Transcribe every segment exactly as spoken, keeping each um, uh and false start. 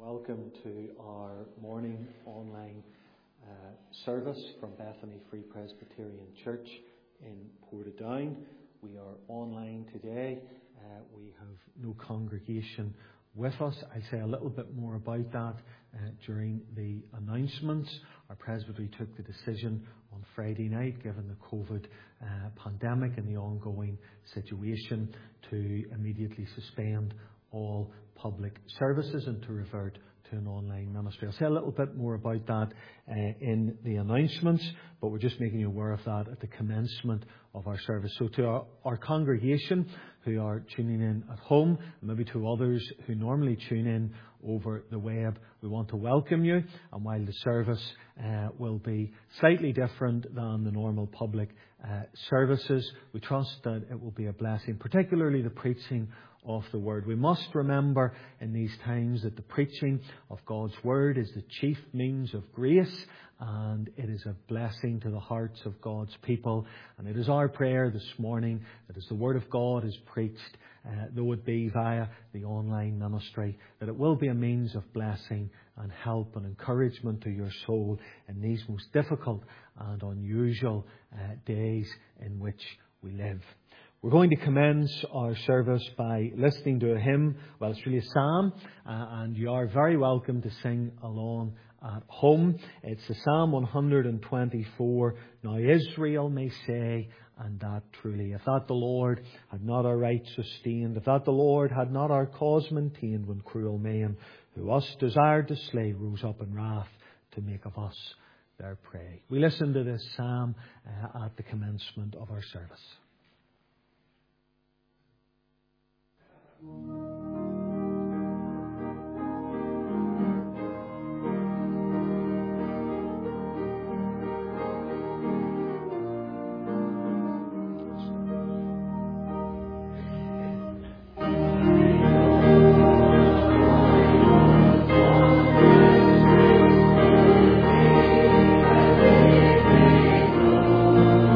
Welcome to our morning online uh, service from Bethany Free Presbyterian Church in Portadown. We are online today. Uh, we have no congregation with us. I'll say a little bit more about that uh, during the announcements. Our presbytery took the decision on Friday night, given the COVID uh, pandemic and the ongoing situation, to immediately suspend all public services and to revert to an online ministry. I'll say a little bit more about that uh, in the announcements, but we're just making you aware of that at the commencement of our service. So to our, our congregation who are tuning in at home, and maybe to others who normally tune in over the web, we want to welcome you. And while the service uh, will be slightly different than the normal public uh, services, we trust that it will be a blessing, particularly the preaching of the Word. We must remember in these times that the preaching of God's Word is the chief means of grace, and it is a blessing to the hearts of God's people. And it is our prayer this morning that as the Word of God is preached, uh, though it be via the online ministry, that it will be a means of blessing and help and encouragement to your soul in these most difficult and unusual uh, days in which we live. We're going to commence our service by listening to a hymn. Well, it's really a psalm, uh, and you are very welcome to sing along at home. It's the Psalm one twenty-four. Now Israel may say, and that truly, if that the Lord had not our right sustained, if that the Lord had not our cause maintained, when cruel men who us desired to slay rose up in wrath to make of us their prey. We listen to this psalm uh, at the commencement of our service.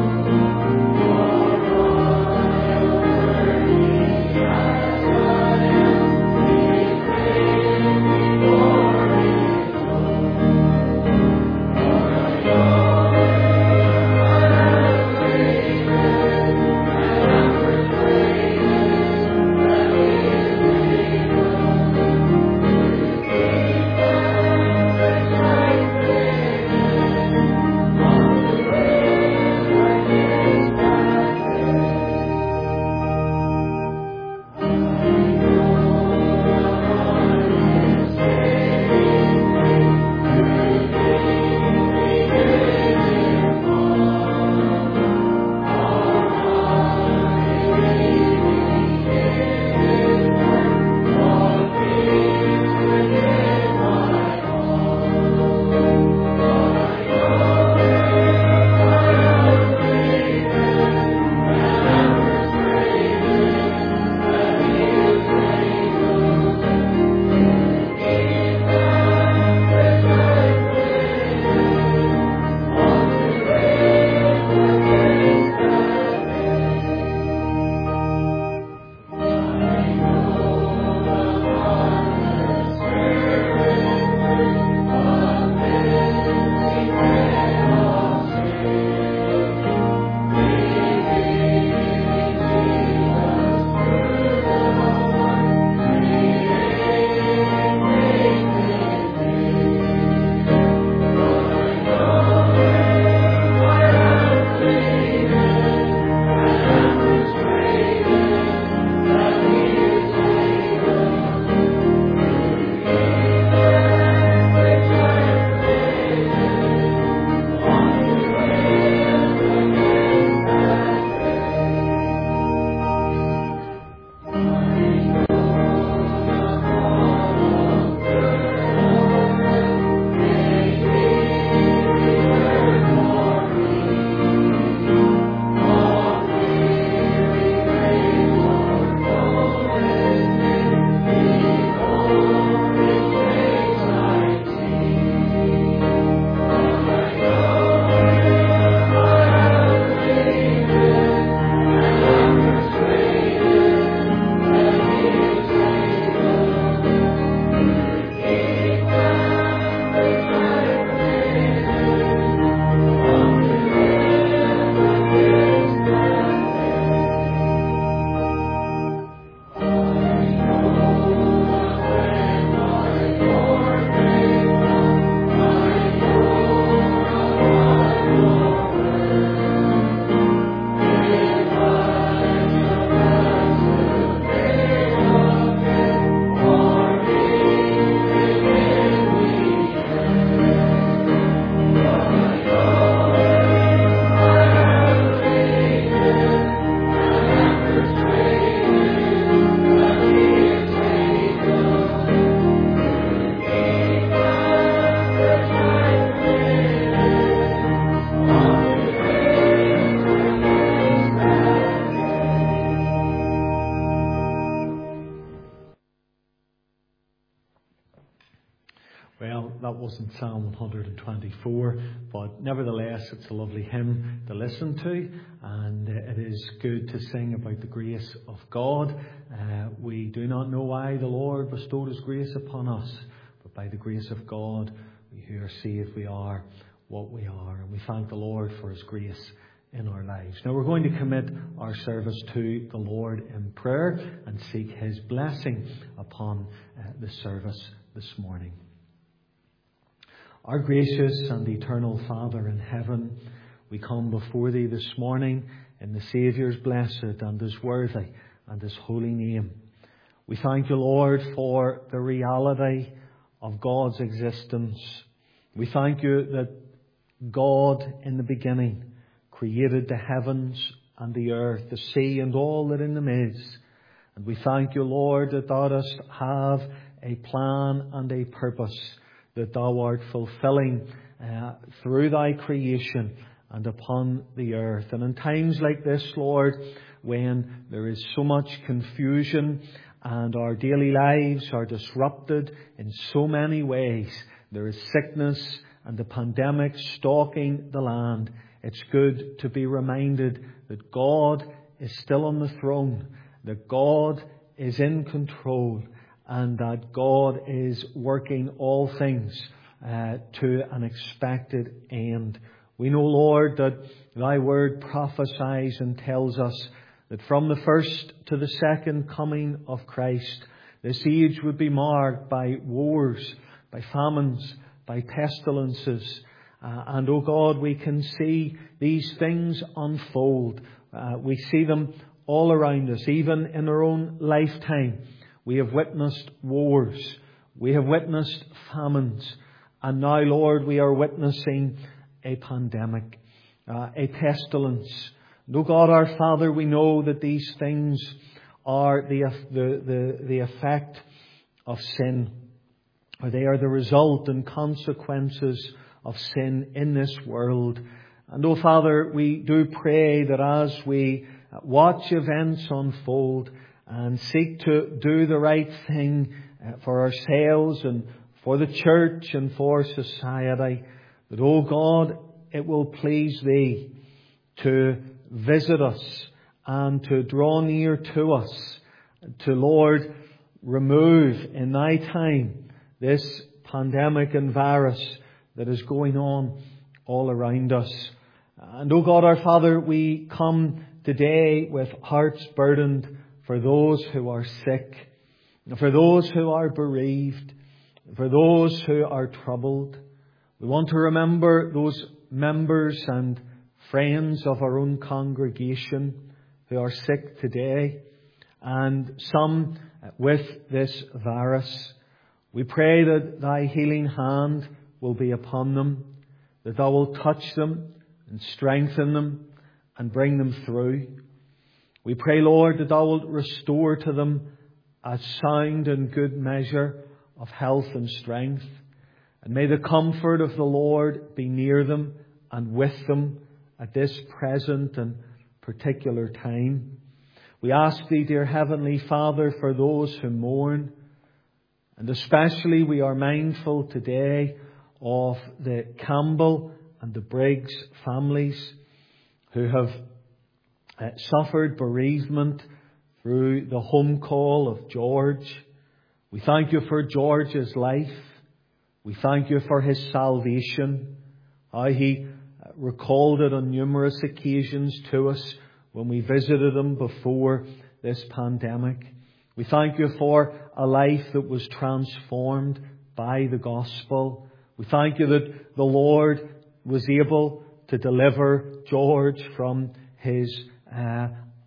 Bye. wasn't Psalm one hundred twenty-four, but nevertheless it's a lovely hymn to listen to, and it is good to sing about the grace of God. Uh, we do not know why the Lord bestowed His grace upon us, but by the grace of God we who are saved, we are what we are, and we thank the Lord for His grace in our lives. Now we're going to commit our service to the Lord in prayer and seek His blessing upon uh, the service this morning. Our gracious and eternal Father in heaven, we come before Thee this morning in the Saviour's blessed and His worthy and His holy name. We thank You, Lord, for the reality of God's existence. We thank You that God in the beginning created the heavens and the earth, the sea and all that in them is. And we thank You, Lord, that Thou dost have a plan and a purpose that Thou art fulfilling uh, through Thy creation and upon the earth. And in times like this, Lord, when there is so much confusion and our daily lives are disrupted in so many ways, there is sickness and the pandemic stalking the land, it's good to be reminded that God is still on the throne, that God is in control, and that God is working all things uh, to an expected end. We know, Lord, that Thy word prophesies and tells us that from the first to the second coming of Christ, this age would be marked by wars, by famines, by pestilences. Uh, and, oh God, we can see these things unfold. Uh, we see them all around us, even in our own lifetime. We have witnessed wars. We have witnessed famines. And now, Lord, we are witnessing a pandemic, uh, a pestilence. And, oh God, our Father, we know that these things are the, the, the, the effect of sin, or they are the result and consequences of sin in this world. And, oh Father, we do pray that as we watch events unfold and seek to do the right thing for ourselves and for the church and for society, that, oh God, it will please Thee to visit us and to draw near to us, to, Lord, remove in Thy time this pandemic and virus that is going on all around us. And, oh God, our Father, we come today with hearts burdened for those who are sick, for those who are bereaved, for those who are troubled. We want to remember those members and friends of our own congregation who are sick today, and some with this virus. We pray that Thy healing hand will be upon them, that Thou will touch them and strengthen them and bring them through. We pray, Lord, that Thou wilt restore to them a sound and good measure of health and strength. And may the comfort of the Lord be near them and with them at this present and particular time. We ask Thee, dear Heavenly Father, for those who mourn, and especially we are mindful today of the Campbell and the Briggs families who have uh, suffered bereavement through the home call of George. We thank You for George's life. We thank You for his salvation, how he recalled it on numerous occasions to us when we visited him before this pandemic. We thank You for a life that was transformed by the gospel. We thank You that the Lord was able to deliver George from his uh,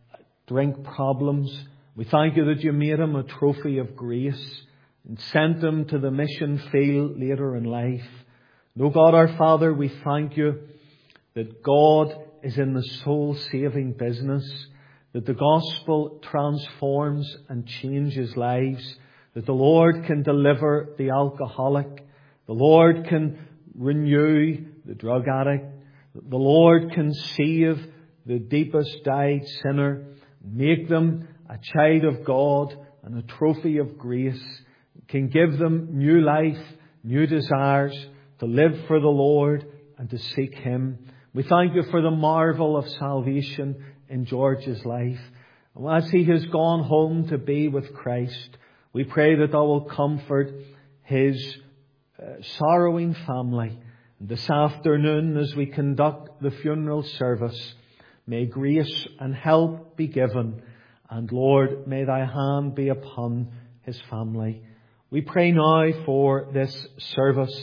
drink problems. We thank You that You made him a trophy of grace and sent him to the mission field later in life. And, oh God, our Father, we thank You that God is in the soul-saving business, that the gospel transforms and changes lives, that the Lord can deliver the alcoholic, the Lord can renew the drug addict, that the Lord can save the deepest dyed sinner, make them a child of God and a trophy of grace, can give them new life, new desires, to live for the Lord and to seek Him. We thank You for the marvel of salvation in George's life. And as he has gone home to be with Christ, we pray that Thou will comfort his uh, sorrowing family. And this afternoon, as we conduct the funeral service, may grace and help be given. And Lord, may Thy hand be upon his family. We pray now for this service.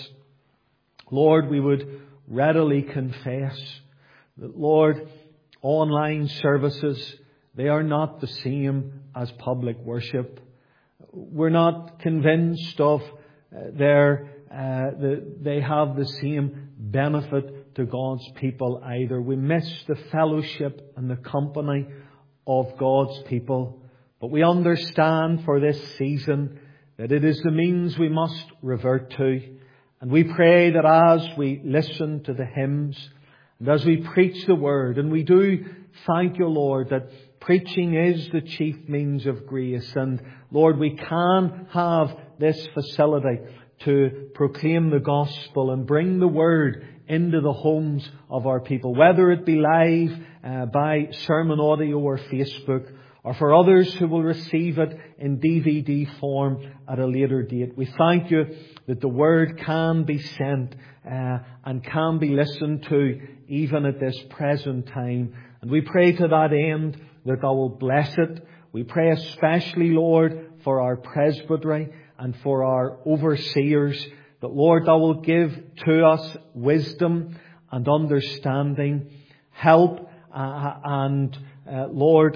Lord, we would readily confess that, Lord, online services, they are not the same as public worship. We're not convinced of uh, their, uh, the, they have the same benefit to God's people either. We miss the fellowship and the company of God's people. But we understand for this season that it is the means we must revert to. And we pray that as we listen to the hymns and as we preach the Word, and we do thank You, Lord, that preaching is the chief means of grace. And Lord, we can have this facility to proclaim the gospel and bring the Word into the homes of our people, whether it be live uh, by sermon audio or Facebook, or for others who will receive it in D V D form at a later date. We thank You that the Word can be sent uh, and can be listened to even at this present time. And we pray to that end that Thou will bless it. We pray especially, Lord, for our presbytery and for our overseers, that, Lord, Thou will give to us wisdom and understanding, help uh, and, uh, Lord,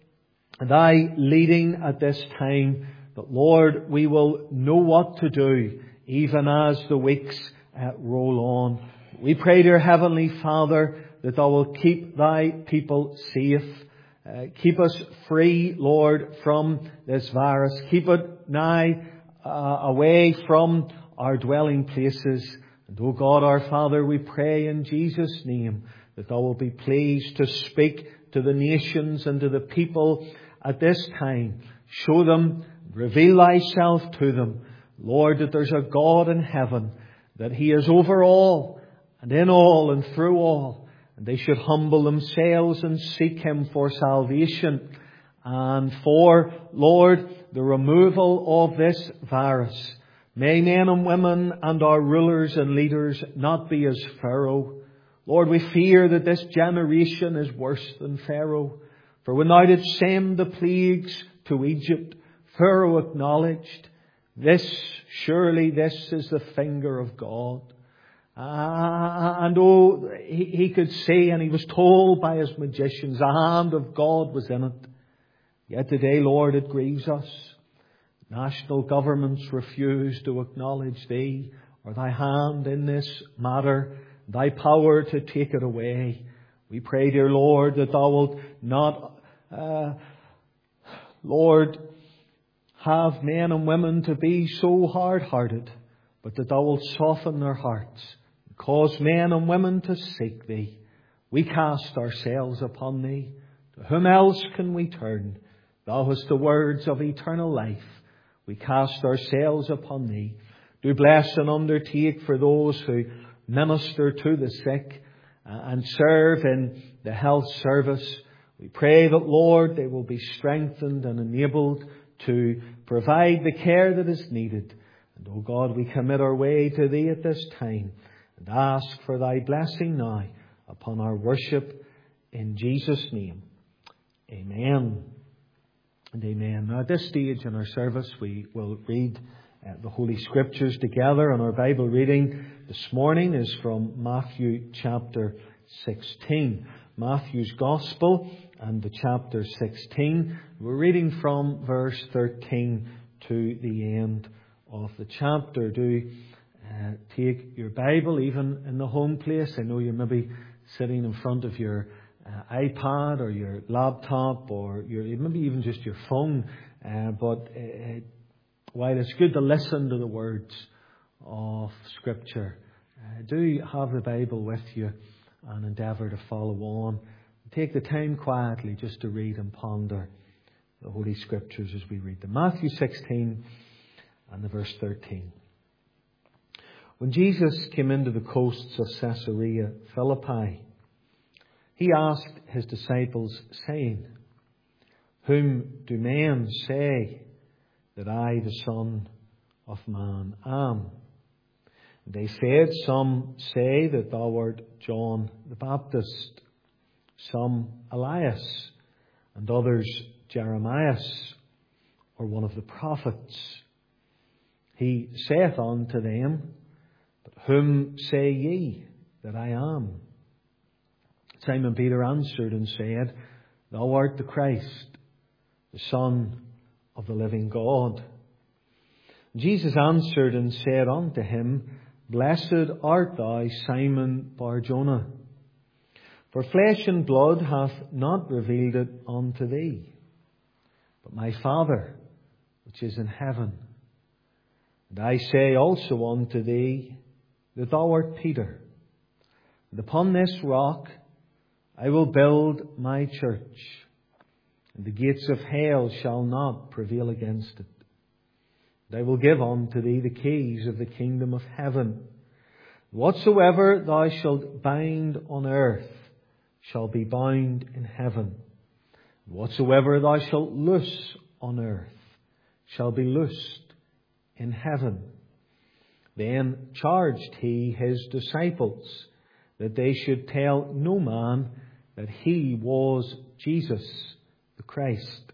Thy leading at this time, that, Lord, we will know what to do even as the weeks uh, roll on. We pray, dear Heavenly Father, that Thou will keep Thy people safe. Uh, keep us free, Lord, from this virus. Keep it now uh, away from our dwelling places. And, O God, our Father, we pray in Jesus' name that Thou will be pleased to speak to the nations and to the people at this time. Show them, reveal Thyself to them, Lord, that there's a God in heaven, that He is over all and in all and through all. And they should humble themselves and seek Him for salvation and for, Lord, the removal of this virus. May men and women and our rulers and leaders not be as Pharaoh. Lord, we fear that this generation is worse than Pharaoh. For when Thou didst send the plagues to Egypt, Pharaoh acknowledged, this, surely this is the finger of God. Uh, and oh, he, he could see, and he was told by his magicians, the hand of God was in it. Yet today, Lord, it grieves us. National governments refuse to acknowledge Thee or Thy hand in this matter, Thy power to take it away. We pray, dear Lord, that Thou wilt not, uh, Lord, have men and women to be so hard-hearted, but that Thou wilt soften their hearts, cause men and women to seek Thee. We cast ourselves upon Thee. To whom else can we turn? Thou hast the words of eternal life. We cast ourselves upon Thee. Do bless and undertake for those who minister to the sick and serve in the health service. We pray that, Lord, they will be strengthened and enabled to provide the care that is needed. And, O God, we commit our way to Thee at this time and ask for Thy blessing now upon our worship in Jesus' name. Amen and amen. Now, at this stage in our service, we will read uh, the Holy Scriptures together, and our Bible reading this morning is from Matthew chapter sixteen. Matthew's Gospel and the chapter sixteen. We're reading from verse thirteen to the end of the chapter. Do uh, take your Bible even in the home place. I know you may be sitting in front of your uh, iPad or your laptop or your maybe even just your phone. Uh, but uh, while it's good to listen to the words of Scripture, uh, do have the Bible with you and endeavour to follow on. Take the time quietly just to read and ponder the Holy Scriptures as we read them. Matthew sixteen and the verse thirteen. When Jesus came into the coasts of Caesarea Philippi, he asked his disciples, saying, "Whom do men say that I, the Son of Man, am?" They said, "Some say that thou art John the Baptist, some Elias, and others Jeremiah, or one of the prophets." He saith unto them, "But whom say ye that I am?" Simon Peter answered and said, "Thou art the Christ, the Son of the living God." Jesus answered and said unto him, "Blessed art thou, Simon Bar-Jonah, for flesh and blood hath not revealed it unto thee, but my Father which is in heaven. And I say also unto thee that thou art Peter, and upon this rock I will build my church, and the gates of hell shall not prevail against it. And I will give unto thee the keys of the kingdom of heaven. Whatsoever thou shalt bind on earth shall be bound in heaven. And whatsoever thou shalt loose on earth shall be loosed in heaven." Then charged he his disciples that they should tell no man that he was Jesus the Christ.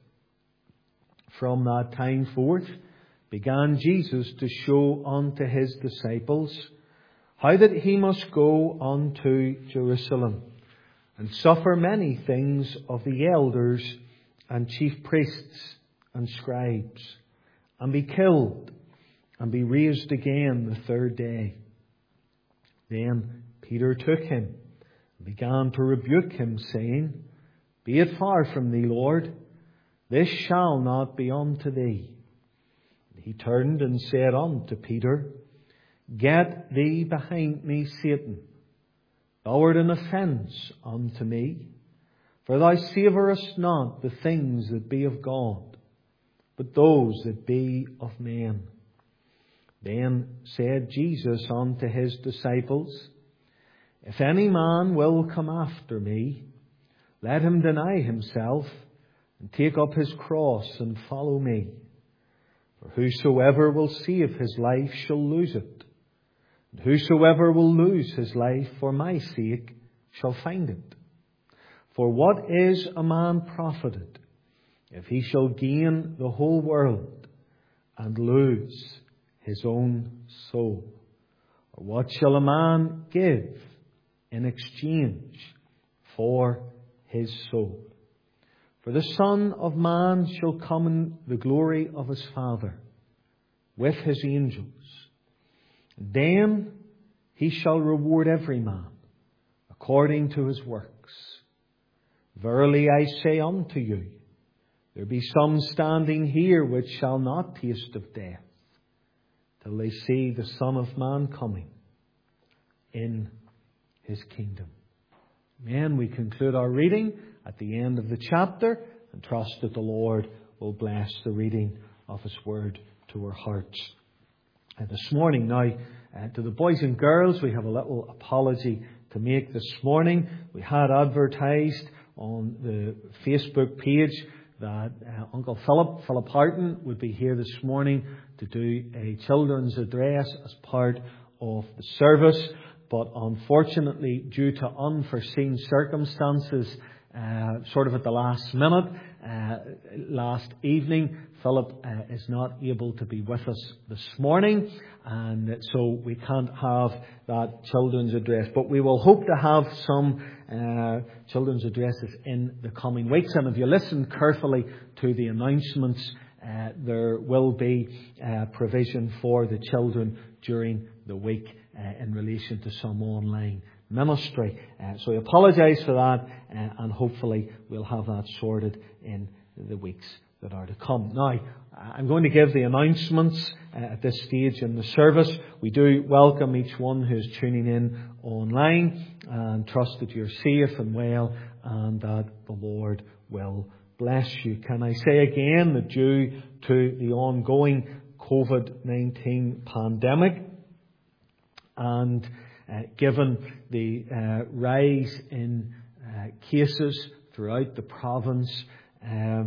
From that time forth began Jesus to show unto his disciples how that he must go unto Jerusalem and suffer many things of the elders and chief priests and scribes, and be killed, and be raised again the third day. Then Peter took him and began to rebuke him, saying, "Be it far from thee, Lord, this shall not be unto thee." And he turned and said unto Peter, "Get thee behind me, Satan. Thou art an offence unto me, for thou savourest not the things that be of God, but those that be of men." Then said Jesus unto his disciples, "If any man will come after me, let him deny himself, and take up his cross, and follow me. For whosoever will save his life shall lose it, and whosoever will lose his life for my sake shall find it. For what is a man profited, if he shall gain the whole world, and lose his own soul? Or what shall a man give in exchange for his soul? For the Son of Man shall come in the glory of his Father with his angels. Then he shall reward every man according to his works. Verily I say unto you, there be some standing here which shall not taste of death, till they see the Son of Man coming in his kingdom." Amen. We conclude our reading at the end of the chapter, and trust that the Lord will bless the reading of his word to our hearts. And this morning now, uh, to the boys and girls, we have a little apology to make this morning. We had advertised on the Facebook page that uh, Uncle Philip, Philip Harton, would be here this morning to do a children's address as part of the service. But unfortunately, due to unforeseen circumstances, uh, sort of at the last minute, uh, last evening, Philip uh, is not able to be with us this morning, and so we can't have that children's address. But we will hope to have some uh, children's addresses in the coming weeks. And if you listen carefully to the announcements, uh, there will be uh, provision for the children during the week uh, in relation to some online ministry. Uh, so I apologise for that, uh, and hopefully we'll have that sorted in the weeks that are to come. Now, I'm going to give the announcements uh, at this stage in the service. We do welcome each one who is tuning in online, and trust that you're safe and well, and that the Lord will bless you. Can I say again that due to the ongoing covid nineteen pandemic, And uh, given the uh, rise in uh, cases throughout the province, uh,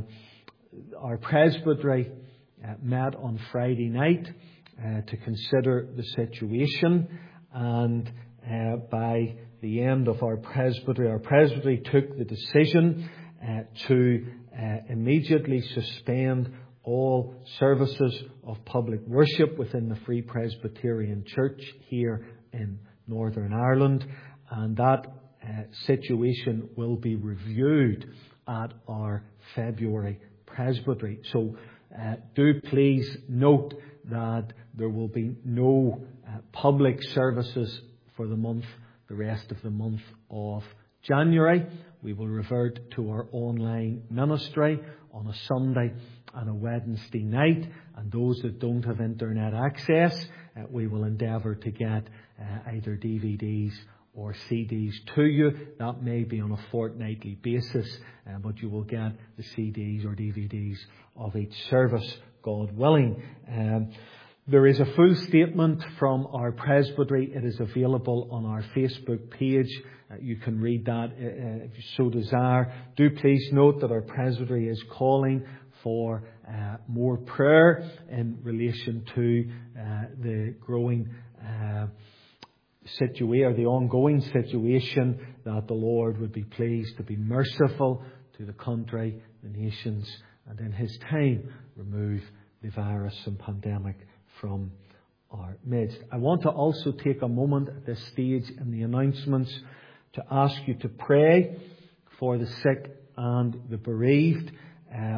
our presbytery uh, met on Friday night uh, to consider the situation, and uh, by the end of our presbytery, our presbytery took the decision uh, to uh, immediately suspend all services of public worship within the Free Presbyterian Church here in Northern Ireland, and that uh, situation will be reviewed at our February presbytery. So uh, do please note that there will be no uh, public services for the month, the rest of the month of January. We will revert to our online ministry on a Sunday and a Wednesday night, and those that don't have internet access, uh, we will endeavour to get uh, either D V Ds or C Ds to you. That may be on a fortnightly basis, uh, but you will get the C Ds or D V Ds of each service, God willing. Um, There is a full statement from our presbytery. It is available on our Facebook page. Uh, you can read that uh, if you so desire. Do please note that our presbytery is calling for uh, more prayer in relation to uh, the growing uh, situation, or the ongoing situation, that the Lord would be pleased to be merciful to the country, the nations, and in His time remove the virus and pandemic from our midst. I want to also take a moment at this stage in the announcements to ask you to pray for the sick and the bereaved. Uh,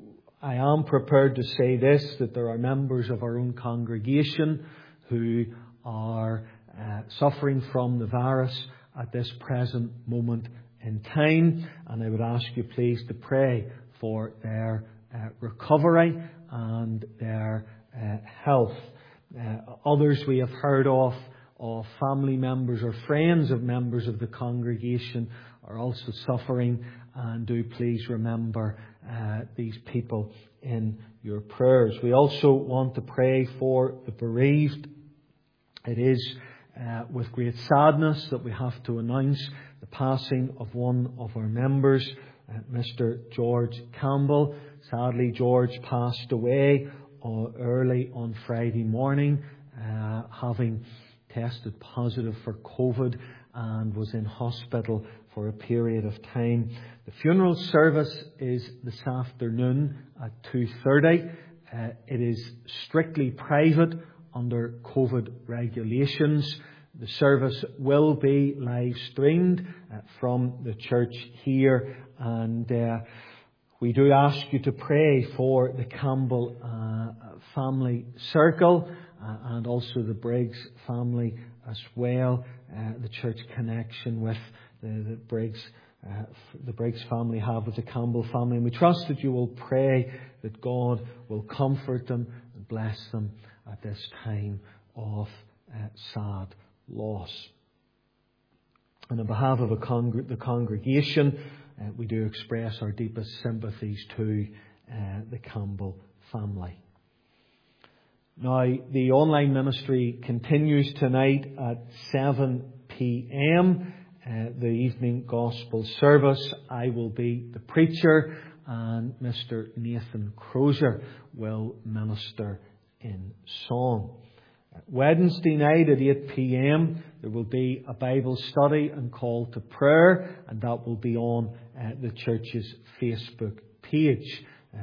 I am prepared to say this, that there are members of our own congregation who are uh, suffering from the virus at this present moment in time, and I would ask you please to pray for their uh, recovery and their uh, health. Uh, others we have heard of, of family members or friends of members of the congregation, are also suffering, and do please remember uh, these people in your prayers. We also want to pray for the bereaved. It is uh, with great sadness that we have to announce the passing of one of our members, uh, Mister George Campbell. Sadly, George passed away uh, early on Friday morning, uh, having tested positive for COVID, and was in hospital for a period of time. The funeral service is this afternoon at two thirty. Uh, it is strictly private under COVID regulations. The service will be live streamed uh, from the church here, and uh, we do ask you to pray for the Campbell uh, family circle uh, and also the Briggs family as well. Uh, the church connection with the, the Briggs uh, the Briggs family have with the Campbell family, and we trust that you will pray that God will comfort them and bless them at this time of uh, sad loss. And on behalf of a congr- the congregation, uh, we do express our deepest sympathies to uh, the Campbell family. Now, the online ministry continues tonight at seven p.m. Uh, the evening gospel service. I will be the preacher, and Mister Nathan Crozier will minister in song. Wednesday night at eight p.m. there will be a Bible study and call to prayer, and that will be on uh, the church's Facebook page. Uh,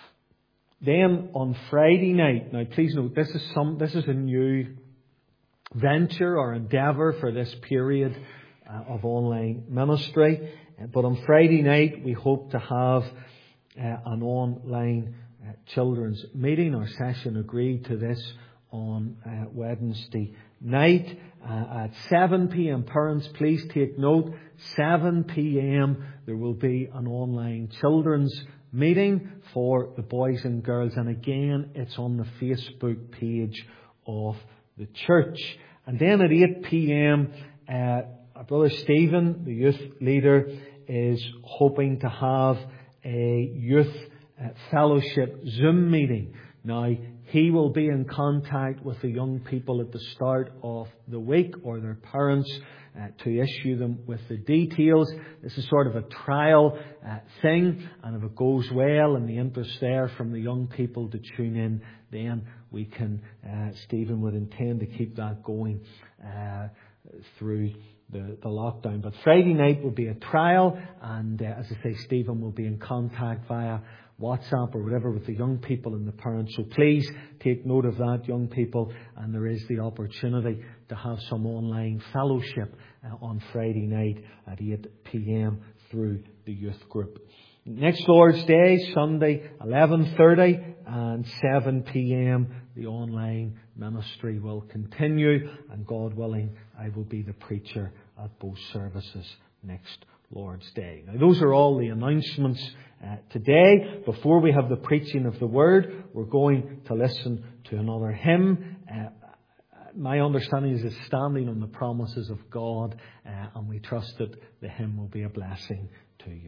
then on Friday night, now please note this is some this is a new venture or endeavour for this period uh, of online ministry. Uh, but on Friday night we hope to have uh, an online uh, children's meeting. Our session agreed to this on uh, Wednesday night uh, at seven p.m. Parents, please take note, seven p.m. there will be an online children's meeting for the boys and girls, and again it's on the Facebook page of the church. And then at eight p.m. uh, our brother Stephen, the youth leader, is hoping to have a youth uh, fellowship Zoom meeting. Now, he will be in contact with the young people at the start of the week, or their parents, uh, to issue them with the details. This is sort of a trial uh, thing, and if it goes well and the interest there from the young people to tune in, then we can, uh, Stephen would intend to keep that going uh, through the, the lockdown. But Friday night will be a trial, and uh, as I say, Stephen will be in contact via WhatsApp or whatever with the young people and the parents. So please take note of that, young people, and there is the opportunity to have some online fellowship uh, on Friday night at eight p.m. through the youth group. Next Lord's Day, Sunday, eleven thirty and seven p.m. the online ministry will continue, and God willing, I will be the preacher at both services next Lord's Day. Now, those are all the announcements uh, today. Before we have the preaching of the Word, we're going to listen to another hymn. Uh, my understanding is it's standing on the promises of God, uh, and we trust that the hymn will be a blessing to you.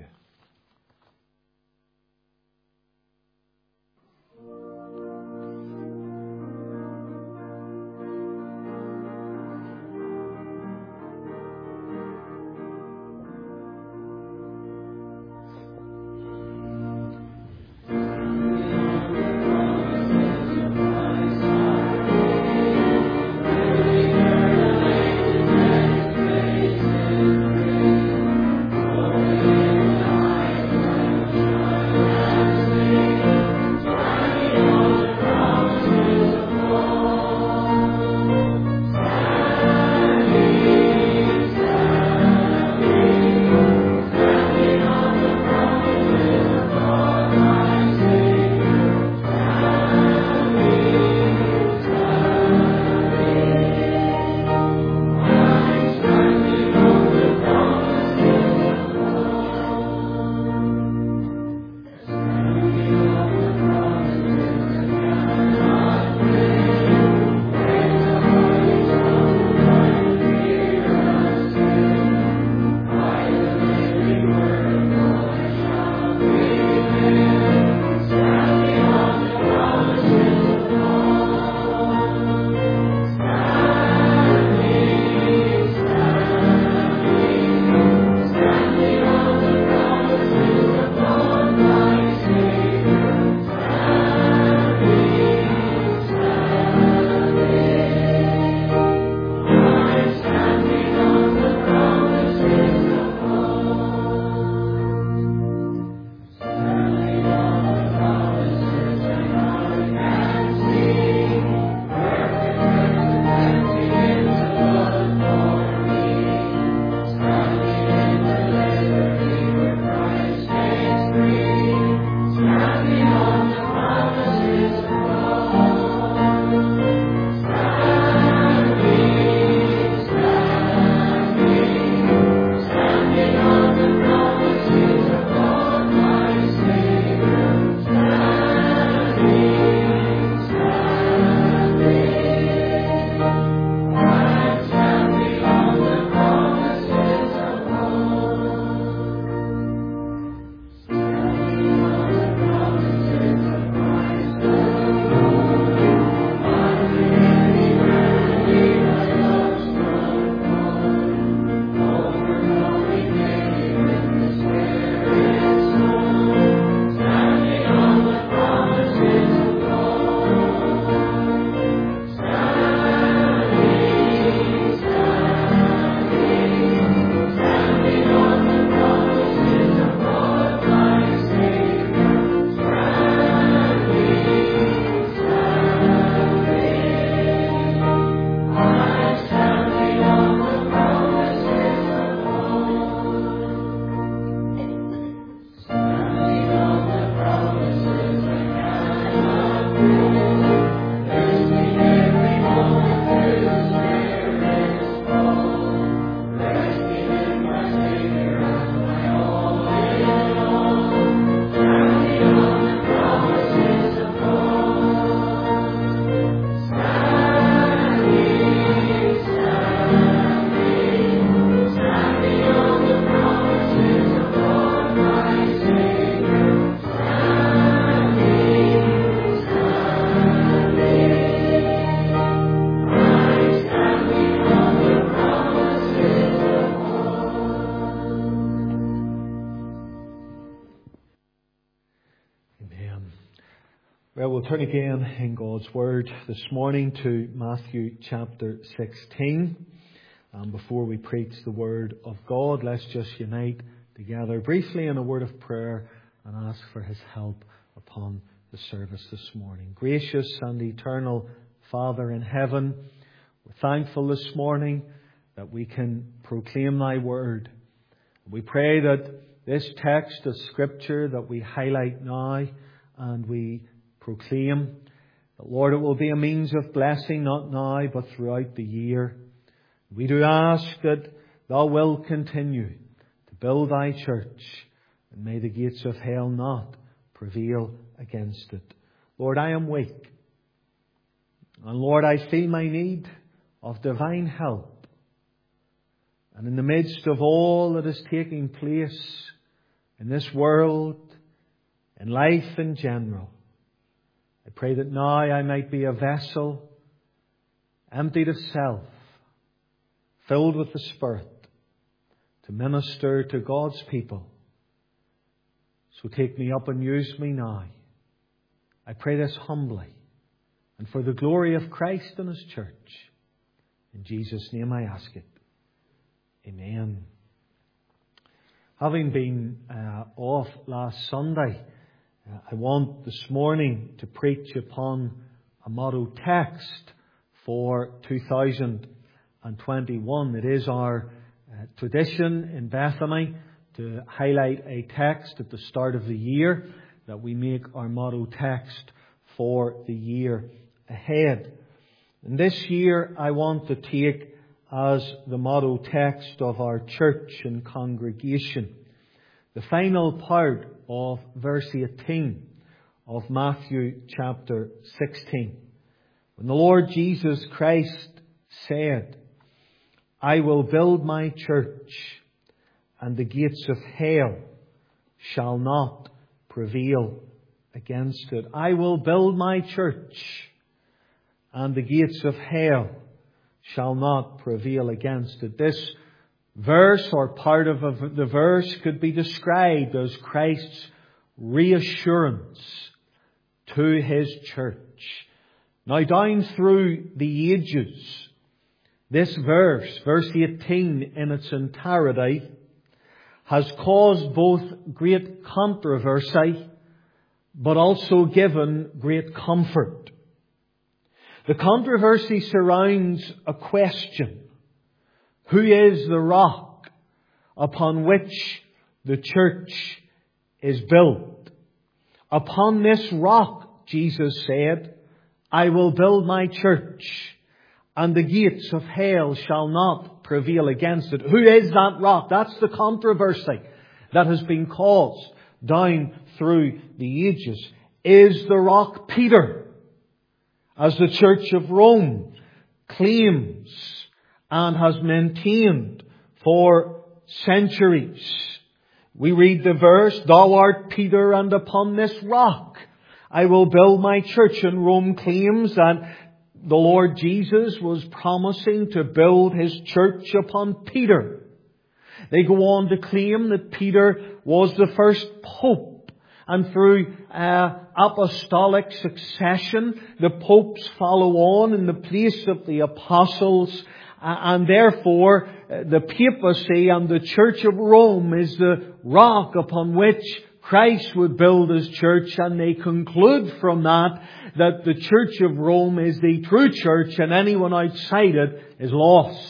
Thank you. Well, we'll turn again in God's Word this morning to Matthew chapter sixteen. And before we preach the Word of God, let's just unite together briefly in a word of prayer and ask for His help upon the service this morning. Gracious and eternal Father in heaven, we're thankful this morning that we can proclaim Thy Word. We pray that this text of Scripture that we highlight now and we proclaim, that Lord, it will be a means of blessing not now but throughout the year. We do ask that Thou will continue to build Thy church, and may the gates of hell not prevail against it. Lord, I am weak, and Lord, I feel my need of divine help. And in the midst of all that is taking place in this world, in life in general, I pray that now I might be a vessel emptied of self, filled with the Spirit, to minister to God's people. So take me up and use me now. I pray this humbly and for the glory of Christ and His church. In Jesus' name I ask it. Amen. Having been uh, off last Sunday, uh, I want this morning to preach upon a motto text for two thousand twenty-one. It is our uh, tradition in Bethany to highlight a text at the start of the year that we make our motto text for the year ahead. And this year I want to take as the motto text of our church and congregation the final part of verse eighteen of Matthew chapter sixteen. When the Lord Jesus Christ said, I will build my church, and the gates of hell shall not prevail against it. I will build my church, and the gates of hell shall not prevail against it. This verse, or part of the verse, could be described as Christ's reassurance to His church. Now, down through the ages, this verse, verse eighteen in its entirety, has caused both great controversy, but also given great comfort. The controversy surrounds a question: who is the rock upon which the church is built? Upon this rock, Jesus said, I will build my church, and the gates of hell shall not prevail against it. Who is that rock? That's the controversy that has been caused down through the ages. Is the rock Peter, as the Church of Rome claims and has maintained for centuries? We read the verse, Thou art Peter, and upon this rock I will build my church. And Rome claims that the Lord Jesus was promising to build His church upon Peter. They go on to claim that Peter was the first pope, and through uh, apostolic succession, the popes follow on in the place of the apostles, uh, and therefore uh, the papacy and the Church of Rome is the rock upon which Christ would build His church. And they conclude from that that the Church of Rome is the true church, and anyone outside it is lost.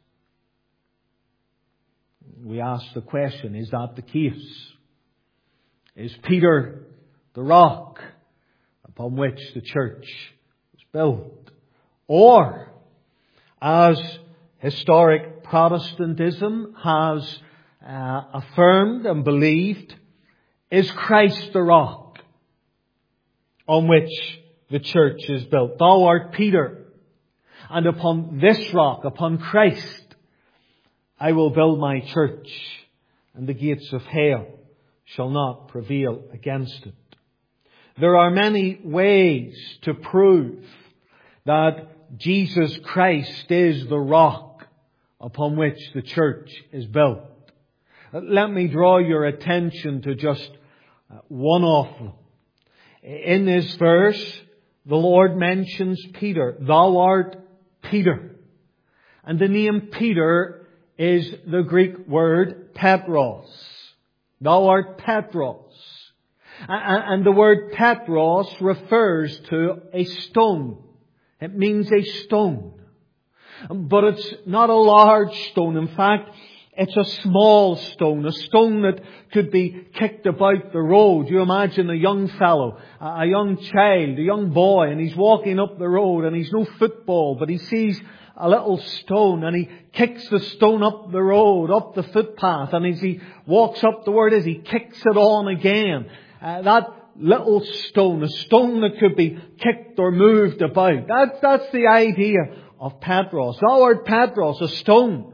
We ask the question, is that the case? Is Peter the rock upon which the church was built? Or, as historic Protestantism has uh, affirmed and believed, is Christ the rock on which the church is built? Thou art Peter, and upon this rock, upon Christ, I will build my church, and the gates of hell shall not prevail against it. There are many ways to prove that Jesus Christ is the rock upon which the church is built. Let me draw your attention to just one of them. In this verse, the Lord mentions Peter. Thou art Peter. And the name Peter is the Greek word Petros. Thou art Petros. And the word Petros refers to a stone. It means a stone. But it's not a large stone. In fact, it's a small stone. A stone that could be kicked about the road. You imagine a young fellow, a young child, a young boy, and he's walking up the road and he's no football, but he sees a little stone and he kicks the stone up the road, up the footpath, and as he walks up, the word is he kicks it on again. Uh, that little stone, a stone that could be kicked or moved about. That's, that's the idea of Petros. Thou art Petros, a stone.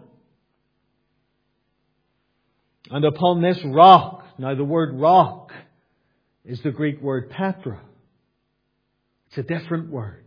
And upon this rock, now the word rock is the Greek word Petra. It's a different word.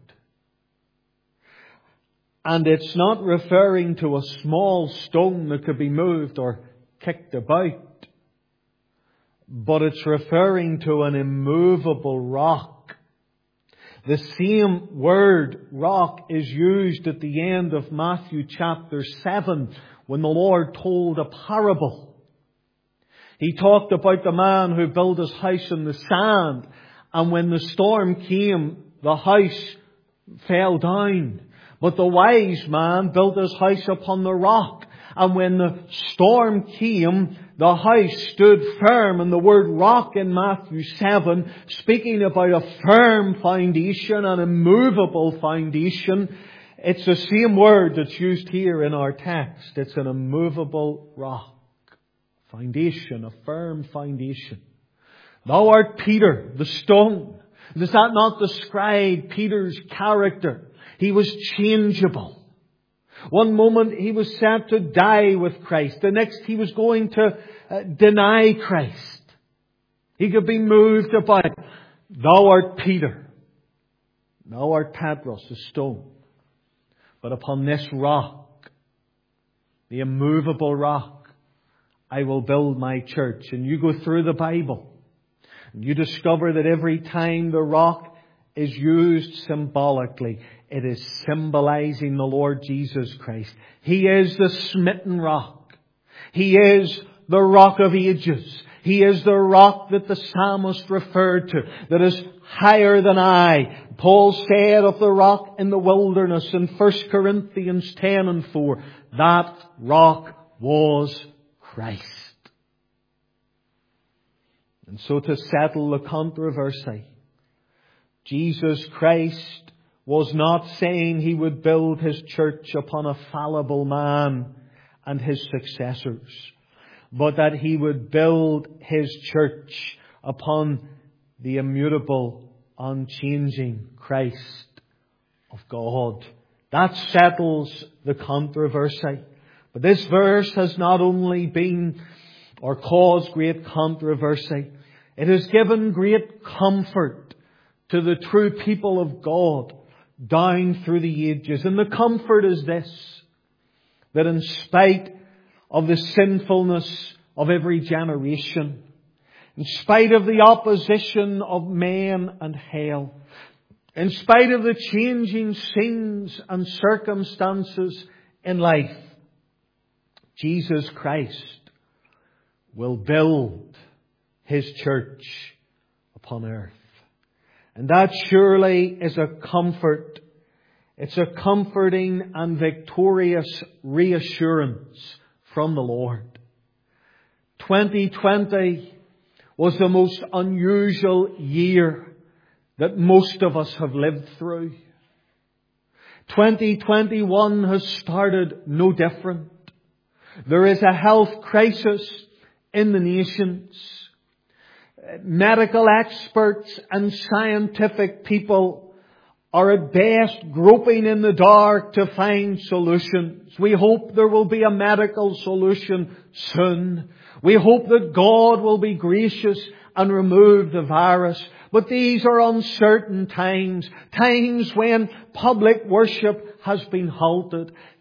And it's not referring to a small stone that could be moved or kicked about. But it's referring to an immovable rock. The same word, rock, is used at the end of Matthew chapter seven when the Lord told a parable. He talked about the man who built his house in the sand, and when the storm came, the house fell down. But the wise man built his house upon the rock, and when the storm came, the house stood firm. And the word rock in Matthew seven, speaking about a firm foundation, an immovable foundation, it's the same word that's used here in our text. It's an immovable rock. Foundation, a firm foundation. Thou art Peter, the stone. Does that not describe Peter's character? He was changeable. One moment he was set to die with Christ. The next he was going to uh, deny Christ. He could be moved about. Thou art Peter. Thou art Petros, the stone. But upon this rock, the immovable rock, I will build my church. And you go through the Bible, and you discover that every time the rock is used symbolically, it is symbolizing the Lord Jesus Christ. He is the smitten rock. He is the rock of ages. He is the rock that the psalmist referred to, that is higher than I. Paul said of the rock in the wilderness in First Corinthians ten and four, that rock was Christ. And so to settle the controversy, Jesus Christ was not saying He would build His church upon a fallible man and his successors, but that He would build His church upon the immutable, unchanging Christ of God. That settles the controversy. But this verse has not only been or caused great controversy, it has given great comfort to the true people of God down through the ages. And the comfort is this, that in spite of the sinfulness of every generation, in spite of the opposition of man and hell, in spite of the changing scenes and circumstances in life, Jesus Christ will build His church upon earth. And that surely is a comfort. It's a comforting and victorious reassurance from the Lord. twenty twenty was the most unusual year that most of us have lived through. twenty twenty-one has started no different. There is a health crisis in the nations. Medical experts and scientific people are at best groping in the dark to find solutions. We hope there will be a medical solution soon. We hope that God will be gracious and remove the virus. But these are uncertain times. Times when public worship has been halted.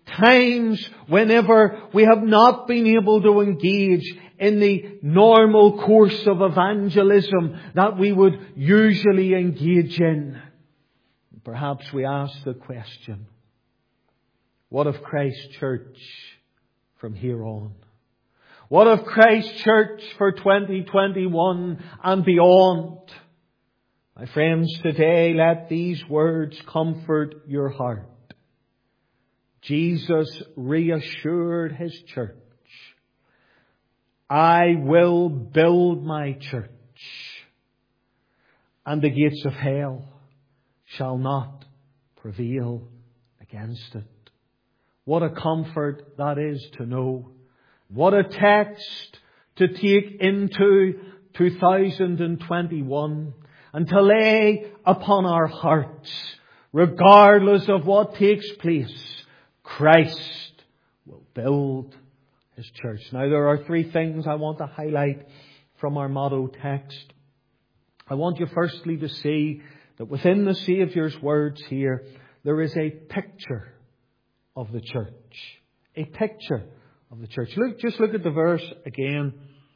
times whenever we have not been able to engage in the normal course of evangelism that we would usually engage in. Perhaps we ask the question, what of Christ Church from here on? What of Christ Church for twenty twenty-one and beyond? My friends, today let these words comfort your heart. Jesus reassured His church, I will build my church, and the gates of hell shall not prevail against it. What a comfort that is to know. What a text to take into two thousand twenty-one and to lay upon our hearts, regardless of what takes place. Christ will build His church. Now there are three things I want to highlight from our motto text. I want you firstly to see that within the Saviour's words here, there is a picture of the church. A picture of the church. Look, just look at the verse again.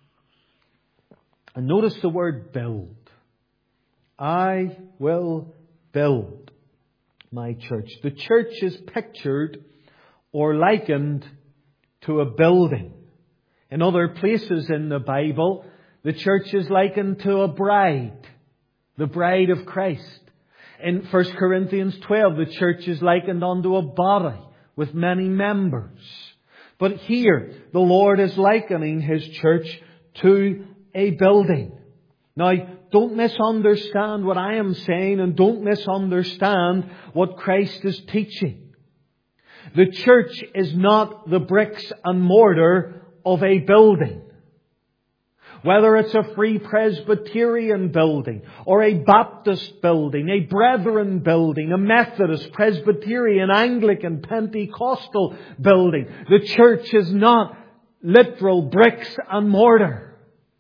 And notice the word build. I will build my church. The church is pictured or likened to a building. In other places in the Bible, the church is likened to a bride. The bride of Christ. In First Corinthians twelve, the church is likened unto a body with many members. But here, the Lord is likening His church to a building. Now, don't misunderstand what I am saying, and don't misunderstand what Christ is teaching. The church is not the bricks and mortar of a building. Whether it's a Free Presbyterian building, or a Baptist building, a Brethren building, a Methodist, Presbyterian, Anglican, Pentecostal building, the church is not literal bricks and mortar.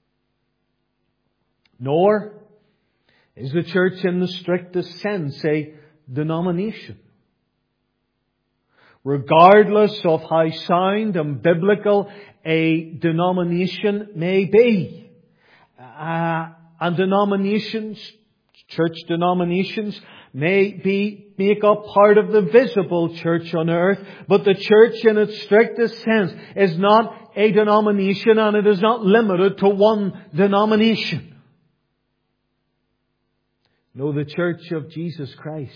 Nor is the church in the strictest sense a denomination. Regardless of how sound and biblical a denomination may be. Uh, and denominations, church denominations, may be, make up part of the visible church on earth, but the church in its strictest sense is not a denomination, and it is not limited to one denomination. No, the church of Jesus Christ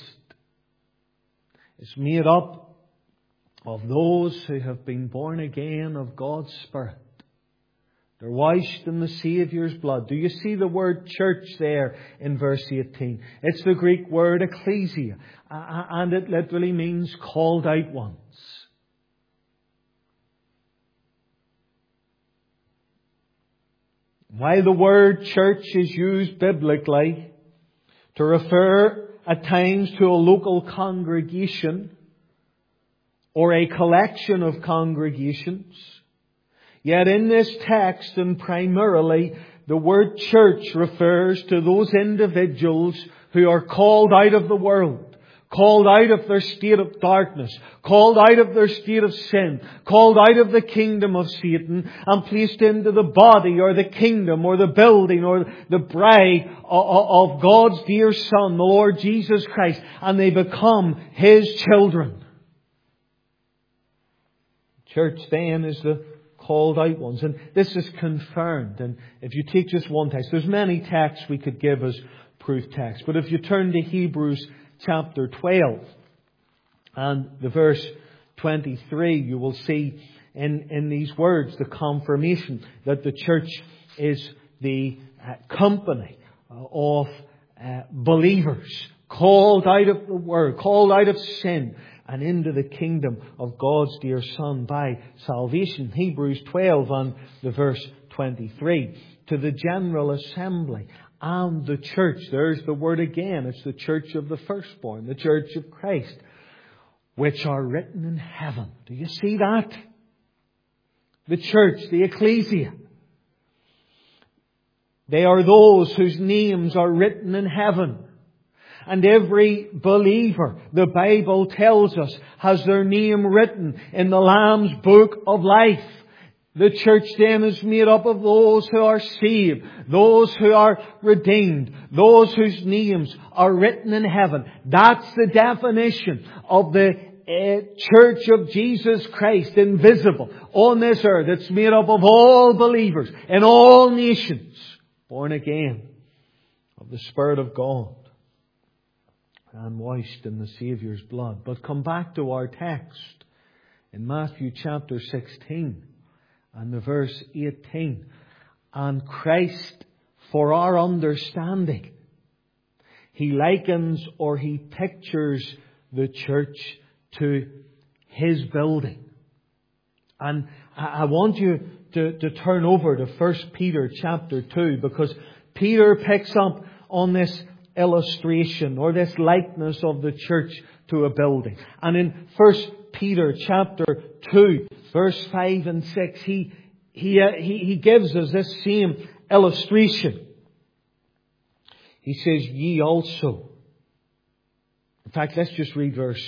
is made up of those who have been born again of God's Spirit. They're washed in the Saviour's blood. Do you see the word church there in verse eighteen? It's the Greek word ecclesia, and it literally means called out ones. While the word church is used biblically to refer at times to a local congregation, or a collection of congregations, yet in this text, and primarily, the word church refers to those individuals who are called out of the world, called out of their state of darkness, called out of their state of sin, called out of the kingdom of Satan, and placed into the body or the kingdom or the building or the bride of God's dear Son, the Lord Jesus Christ, and they become His children. Church then is the called out ones. And this is confirmed. And if you take just one text, there's many texts we could give as proof text. But if you turn to Hebrews chapter twelve and the verse twenty-three, you will see in, in these words the confirmation that the church is the uh, company of uh, believers called out of the world, called out of sin, and into the kingdom of God's dear Son by salvation. Hebrews twelve and the verse twenty-three. To the general assembly and the church. There's the word again. It's the church of the firstborn, the church of Christ, which are written in heaven. Do you see that? The church, the ecclesia. They are those whose names are written in heaven. And every believer, the Bible tells us, has their name written in the Lamb's Book of Life. The church then is made up of those who are saved, those who are redeemed, those whose names are written in heaven. That's the definition of the uh, Church of Jesus Christ, invisible on this earth. It's made up of all believers in all nations, born again of the Spirit of God and washed in the Saviour's blood. But come back to our text in Matthew chapter sixteen. And the verse eighteen. And Christ, for our understanding, He likens or He pictures the church to His building. And I want you to, to turn over to First Peter chapter two, because Peter picks up on this illustration or this likeness of the church to a building. And in First Peter chapter two, verse five and six, he, he, uh, he, he gives us this same illustration. He says, ye also. In fact, let's just read verse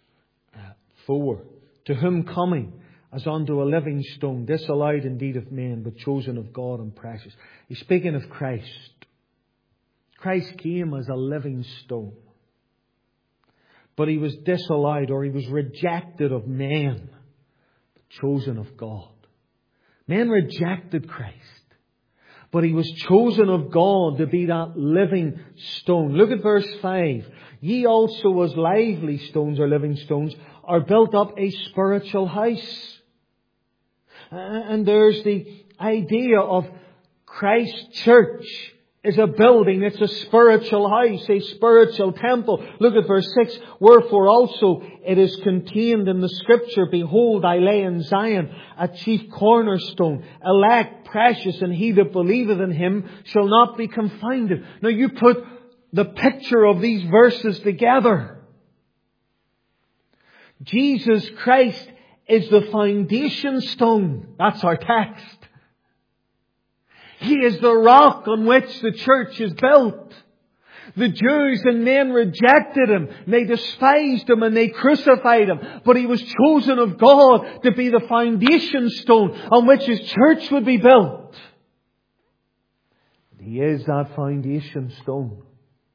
four. To whom coming as unto a living stone, disallowed indeed of men, but chosen of God and precious. He's speaking of Christ. Christ came as a living stone. But He was disallowed, or He was rejected of men, but chosen of God. Men rejected Christ. But He was chosen of God to be that living stone. Look at verse five. Ye also as lively stones or living stones are built up a spiritual house. And there's the idea of Christ's church is a building. It's a spiritual house, a spiritual temple. Look at verse six. Wherefore also it is contained in the Scripture, behold, I lay in Zion a chief cornerstone, elect, precious, and he that believeth in Him shall not be confounded. Now you put the picture of these verses together. Jesus Christ is the foundation stone. That's our text. He is the rock on which the church is built. The Jews and men rejected Him. They despised Him and they crucified Him. But He was chosen of God to be the foundation stone on which His church would be built. He is that foundation stone.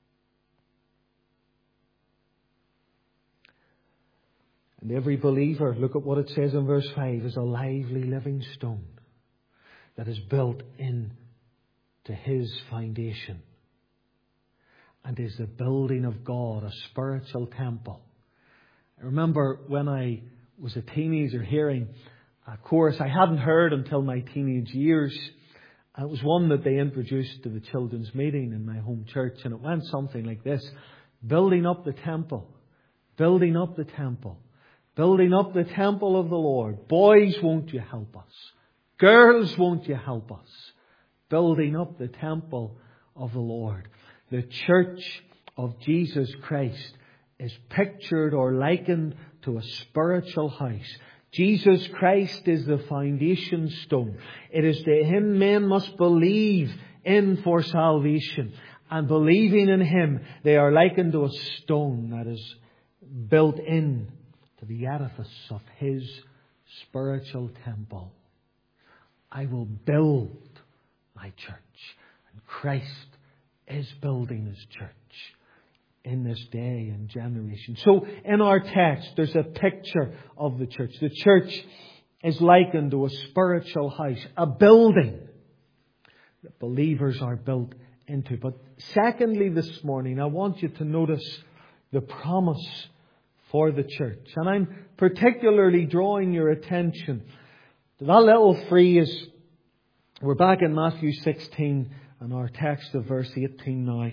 And every believer, look at what it says in verse five, is a lively living stone that is built in to His foundation and is the building of God, a spiritual temple. I remember when I was a teenager hearing a chorus I hadn't heard until my teenage years. It was one that they introduced to the children's meeting in my home church, and it went something like this: building up the temple, building up the temple, building up the temple of the Lord. Boys, won't you help us? Girls, won't you help us? Building up the temple of the Lord. The church of Jesus Christ is pictured or likened to a spiritual house. Jesus Christ is the foundation stone. It is to Him men must believe in for salvation. And believing in Him, they are likened to a stone that is built in to the edifice of His spiritual temple. I will build my church. And Christ is building His church in this day and generation. So in our text, there's a picture of the church. The church is likened to a spiritual house, a building that believers are built into. But secondly, this morning, I want you to notice the promise for the church. And I'm particularly drawing your attention to that little phrase. We're back in Matthew sixteen and our text of verse eighteen now.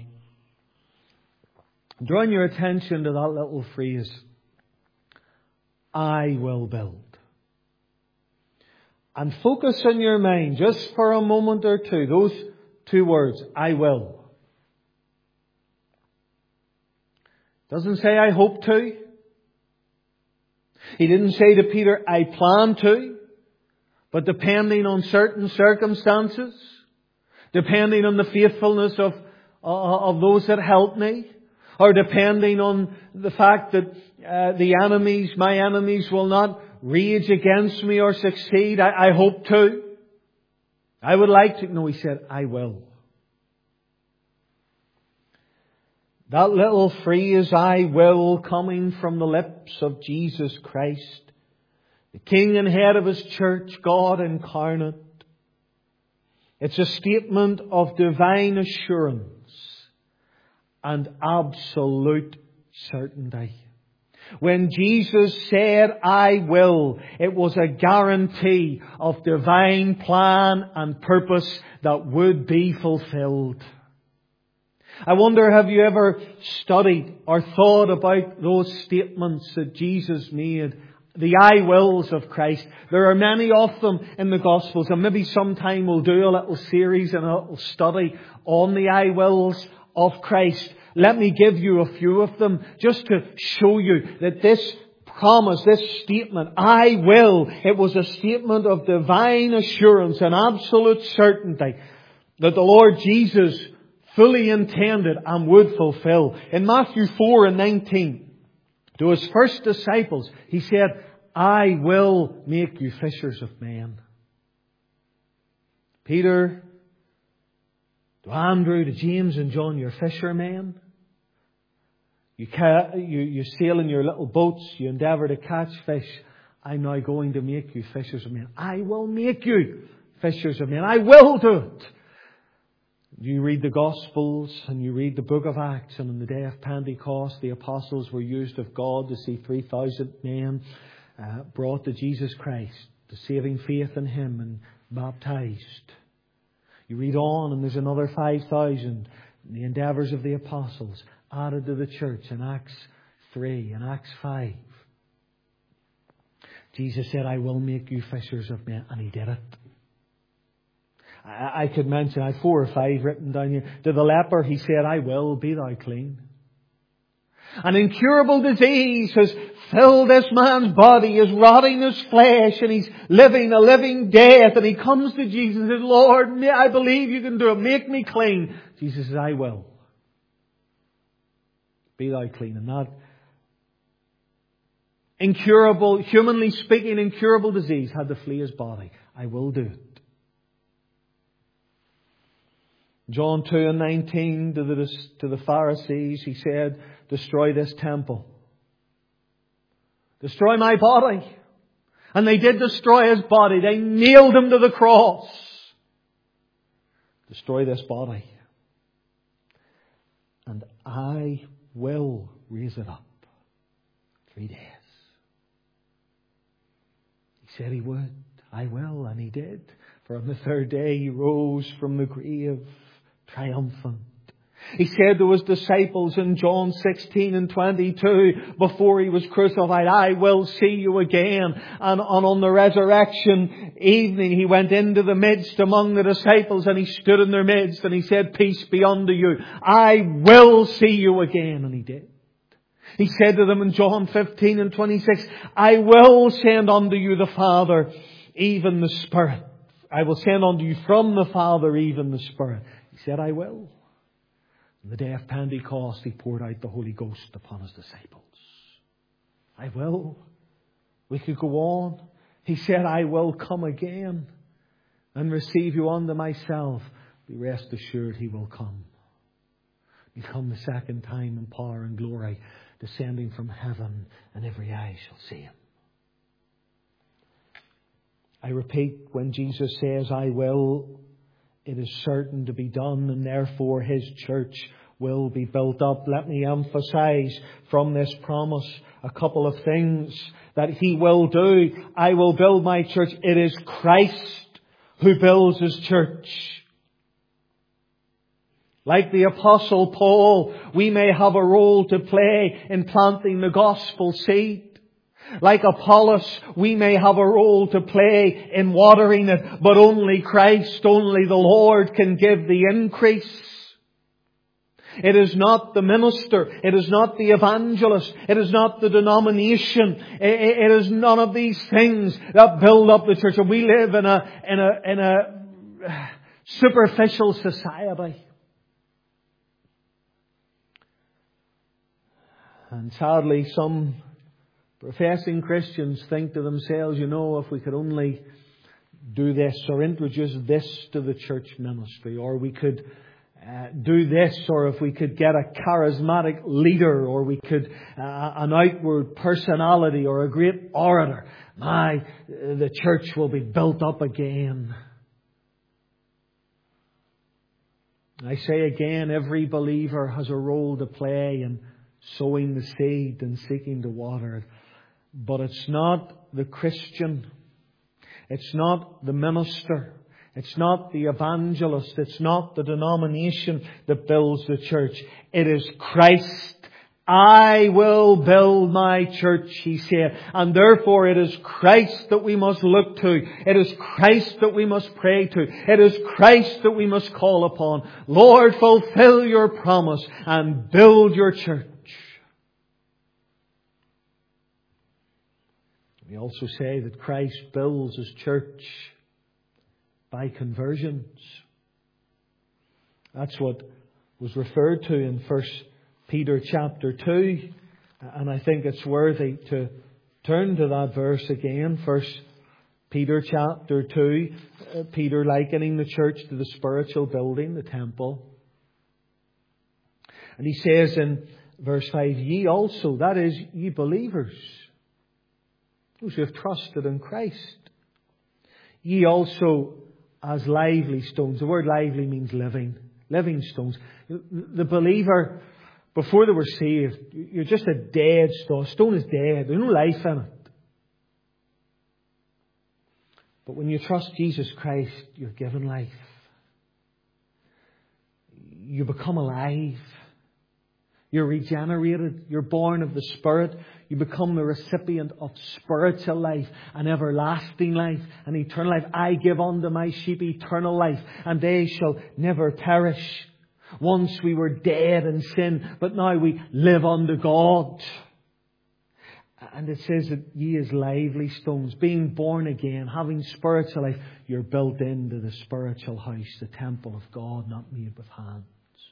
I'm drawing your attention to that little phrase, I will build. And focus in your mind just for a moment or two, those two words, I will. Doesn't say I hope to. He didn't say to Peter, I plan to. But depending on certain circumstances, depending on the faithfulness of, uh, of those that help me, Or depending on the fact that uh, the enemies, my enemies, will not rage against me or succeed. I, I hope to. I would like to. No, he said, I will. That little phrase, I will, coming from the lips of Jesus Christ, the King and Head of His church, God incarnate. It's a statement of divine assurance and absolute certainty. When Jesus said, I will, it was a guarantee of divine plan and purpose that would be fulfilled. I wonder, have you ever studied or thought about those statements that Jesus made? The I wills of Christ. There are many of them in the Gospels, and maybe sometime we'll do a little series and a little study on the I wills of Christ. Let me give you a few of them just to show you that this promise, this statement, I will, it was a statement of divine assurance and absolute certainty that the Lord Jesus fully intended and would fulfill. In Matthew four and nineteen, to His first disciples, He said, I will make you fishers of men. Peter, to Andrew, to James and John, you're fishermen. You, ca- you, you sail in your little boats, you endeavour to catch fish. I'm now going to make you fishers of men. I will make you fishers of men. I will do it. You read the Gospels and you read the book of Acts, and on the day of Pentecost, the apostles were used of God to see three thousand men uh, brought to Jesus Christ, to saving faith in Him and baptized. You read on and there's another five thousand, the endeavours of the apostles added to the church in Acts three and Acts five. Jesus said, I will make you fishers of men, and He did it. I could mention, I have four or five written down here. To the leper, He said, I will, be thou clean. An incurable disease has filled this man's body, is rotting his flesh, and he's living a living death. And he comes to Jesus and says, Lord, I believe you can do it. Make me clean. Jesus says, I will. Be thou clean. And that incurable, humanly speaking, incurable disease had to flee his body. I will do it. John two and nineteen, to the, to the Pharisees, He said, destroy this temple. Destroy my body. And they did destroy His body. They nailed Him to the cross. Destroy this body. And I will raise it up. Three days. He said He would. I will. And He did. For on the third day He rose from the grave, triumphant. He said to His disciples in John sixteen and twenty-two, before He was crucified, I will see you again. And on the resurrection evening, He went into the midst among the disciples, and He stood in their midst and He said, peace be unto you. I will see you again. And He did. He said to them in John fifteen and twenty-six, I will send unto you the Father, even the Spirit. I will send unto you from the Father, even the Spirit. He said, I will. On the day of Pentecost, He poured out the Holy Ghost upon His disciples. I will. We could go on. He said, I will come again and receive you unto myself. Be rest assured He will come. He'll come the second time in power and glory, descending from heaven, and every eye shall see Him. I repeat, when Jesus says, I will, it is certain to be done, and therefore His church will be built up. Let me emphasize from this promise a couple of things that He will do. I will build my church. It is Christ who builds His church. Like the Apostle Paul, we may have a role to play in planting the gospel seed. Like Apollos, we may have a role to play in watering it, but only Christ, only the Lord can give the increase. It is not the minister. It is not the evangelist. It is not the denomination. It is none of these things that build up the church. And we live in a, in a, in a superficial society. And sadly, some professing Christians think to themselves, you know, if we could only do this or introduce this to the church ministry, or we could uh, do this, or if we could get a charismatic leader, or we could uh, an outward personality or a great orator, my, the church will be built up again. I say again, every believer has a role to play in sowing the seed and seeking to water it. But it's not the Christian. It's not the minister. It's not the evangelist. It's not the denomination that builds the church. It is Christ. I will build my church, He said. And therefore it is Christ that we must look to. It is Christ that we must pray to. It is Christ that we must call upon. Lord, fulfill your promise and build your church. We also say that Christ builds His church by conversions. That's what was referred to in First Peter chapter two. And I think it's worthy to turn to that verse again. First Peter chapter two. Uh, Peter likening the church to the spiritual building, the temple. And he says in verse five, ye also, that is, ye believers, those who have trusted in Christ, ye also as lively stones. The word lively means living. Living stones. The believer, before they were saved, you're just a dead stone. A stone is dead. There's no life in it. But when you trust Jesus Christ, you're given life. You become alive. You're regenerated. You're born of the Spirit. You become the recipient of spiritual life and everlasting life and eternal life. I give unto my sheep eternal life, and they shall never perish. Once we were dead in sin, but now we live unto God. And it says that ye as lively stones, being born again, having spiritual life, you're built into the spiritual house, the temple of God, not made with hands.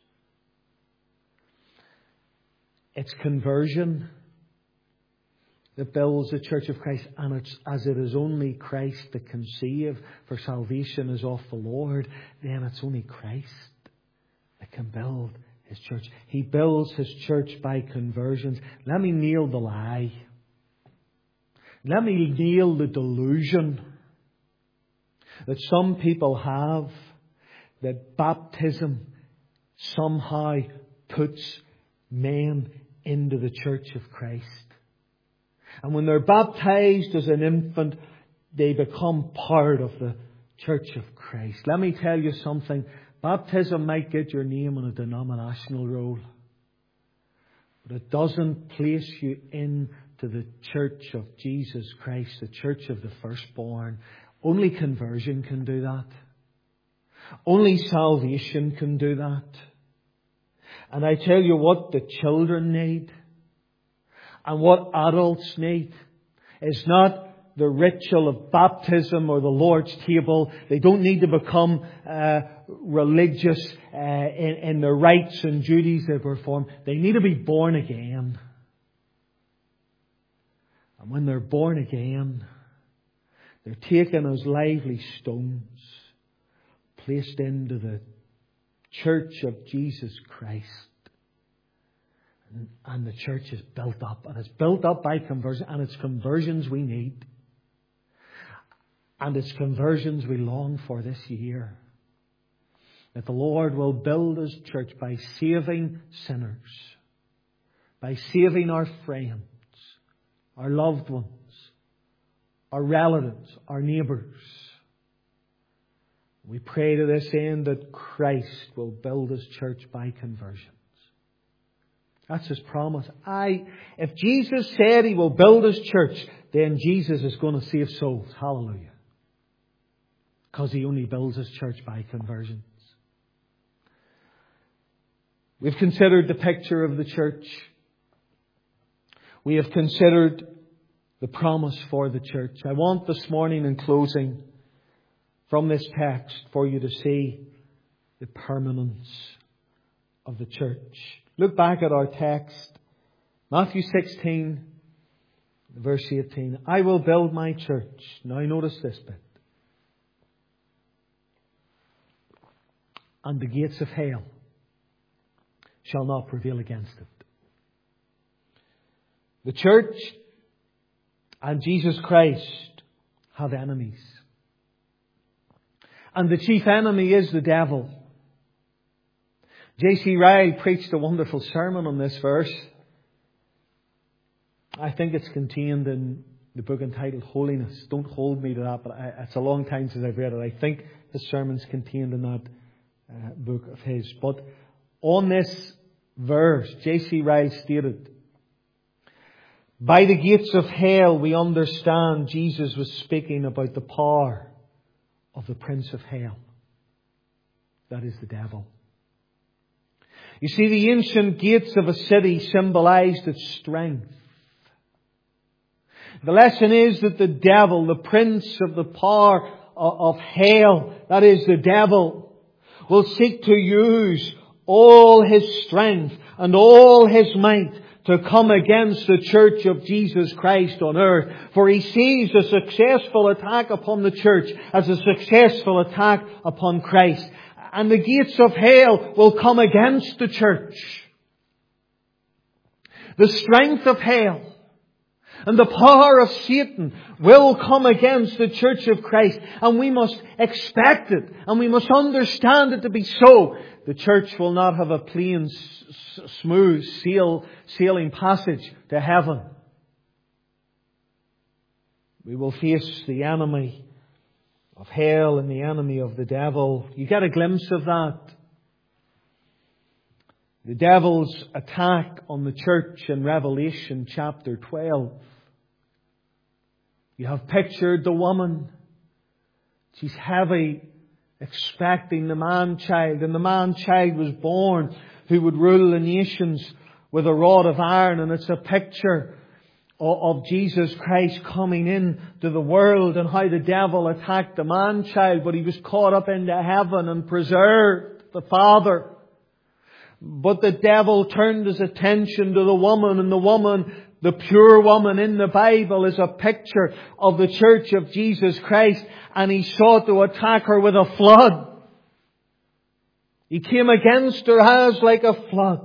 It's conversion that builds the church of Christ, and it's as it is only Christ that can save, for salvation is of the Lord, then it's only Christ that can build His church. He builds His church by conversions. Let me nail the lie. Let me nail the delusion that some people have, that baptism somehow puts men into the church of Christ. And when they're baptized as an infant, they become part of the church of Christ. Let me tell you something. Baptism might get your name on a denominational roll, but it doesn't place you into the church of Jesus Christ, the church of the firstborn. Only conversion can do that. Only salvation can do that. And I tell you what the children need and what adults need is not the ritual of baptism or the Lord's table. They don't need to become uh, religious uh, in, in the rites and duties they perform. They need to be born again. And when they're born again, they're taken as lively stones, placed into the church of Jesus Christ. And, and the church is built up. And it's built up by conversion. And it's conversions we need. And it's conversions we long for this year. That the Lord will build His church by saving sinners. By saving our friends, our loved ones, our relatives, our neighbours. We pray to this end that Christ will build His church by conversions. That's His promise. I, if Jesus said He will build His church, then Jesus is going to save souls. Hallelujah. Because He only builds His church by conversions. We've considered the picture of the church. We have considered the promise for the church. I want this morning in closing from this text for you to see the permanence of the church. Look back at our text, Matthew sixteen, verse eighteen. I will build my church. Now notice this bit. And the gates of hell shall not prevail against it. The church and Jesus Christ have enemies. And the chief enemy is the devil. J C Ryle preached a wonderful sermon on this verse. I think it's contained in the book entitled Holiness. Don't hold me to that, but I, it's a long time since I've read it. I think his sermon's contained in that uh, book of his. But on this verse, J C Ryle stated, by the gates of hell we understand Jesus was speaking about the power of the prince of hell. That is the devil. You see, the ancient gates of a city symbolized its strength. The lesson is that the devil, the prince of the power of hell, that is the devil, will seek to use all his strength and all his might to come against the church of Jesus Christ on earth. For he sees a successful attack upon the church as a successful attack upon Christ. And the gates of hell will come against the church. The strength of hell and the power of Satan will come against the church of Christ. And we must expect it. And we must understand it to be so. The church will not have a plain, smooth sail, sailing passage to heaven. We will face the enemy of hell and the enemy of the devil. You get a glimpse of that. The devil's attack on the church in Revelation chapter twelve. You have pictured the woman. She's heavy, expecting the man-child. And the man-child was born who would rule the nations with a rod of iron. And it's a picture of Jesus Christ coming in to the world and how the devil attacked the man-child. But he was caught up into heaven and preserved, the Father. But the devil turned his attention to the woman, and the woman, the pure woman in the Bible, is a picture of the church of Jesus Christ, and he sought to attack her with a flood. He came against her as like a flood.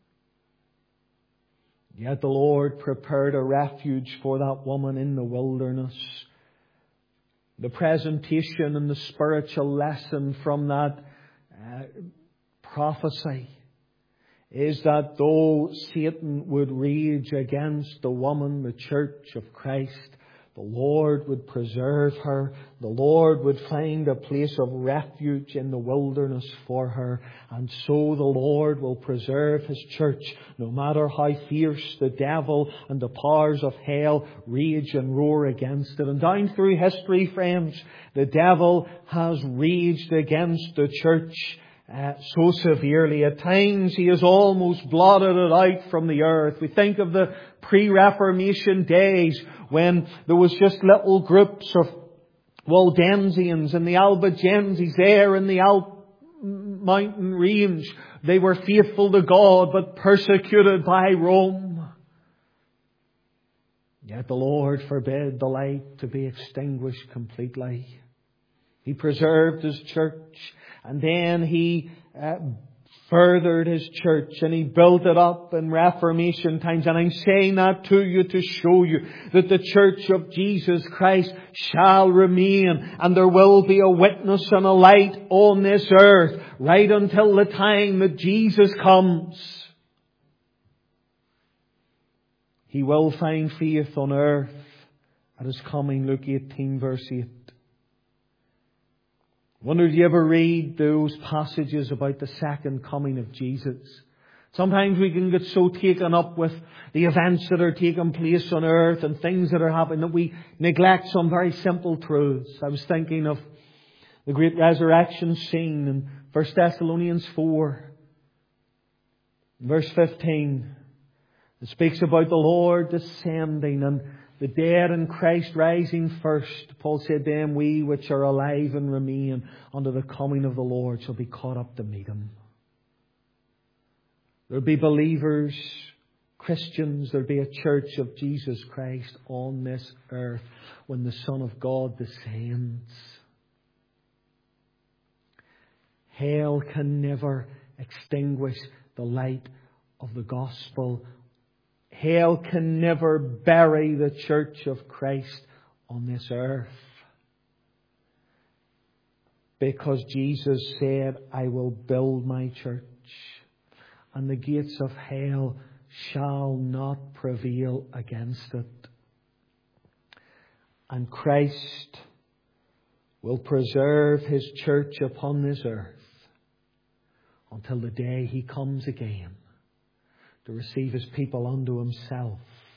Yet the Lord prepared a refuge for that woman in the wilderness. The presentation and the spiritual lesson from that uh, prophecy is that though Satan would rage against the woman, the church of Christ, the Lord would preserve her. The Lord would find a place of refuge in the wilderness for her. And so the Lord will preserve His church, no matter how fierce the devil and the powers of hell rage and roar against it. And down through history, friends, the devil has raged against the church Uh, so severely. At times he has almost blotted it out from the earth. We think of the pre-Reformation days when there was just little groups of Waldensians and the Albigenses there in the Alp mountain range. They were faithful to God but persecuted by Rome. Yet the Lord forbid the light to be extinguished completely. He preserved His church. And then He uh, furthered His church and He built it up in Reformation times. And I'm saying that to you to show you that the church of Jesus Christ shall remain. And there will be a witness and a light on this earth right until the time that Jesus comes. He will find faith on earth at His coming. Luke eighteen verse eight. Wonder, do you ever read those passages about the second coming of Jesus? Sometimes we can get so taken up with the events that are taking place on earth and things that are happening that we neglect some very simple truths. I was thinking of the great resurrection scene in First Thessalonians four, verse fifteen. It speaks about the Lord descending and the dead in Christ rising first. Paul said, then we which are alive and remain unto the coming of the Lord shall be caught up to meet Him. There will be believers Christians, there'll be a church of Jesus Christ on this earth when the Son of God descends. Hell can never extinguish the light of the gospel. Hell can never bury the church of Christ on this earth. Because Jesus said, I will build my church, and the gates of hell shall not prevail against it. And Christ will preserve His church upon this earth until the day He comes again to receive His people unto Himself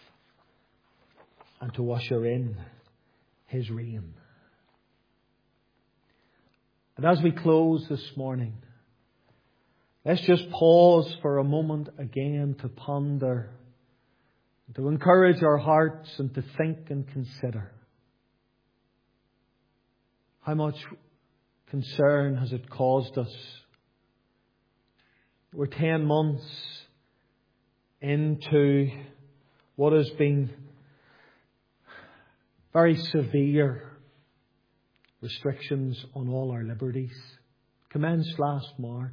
and to usher in His reign. And as we close this morning, let's just pause for a moment again to ponder, to encourage our hearts and to think and consider. How much concern has it caused us? We're ten months into what has been very severe restrictions on all our liberties. Commenced last March.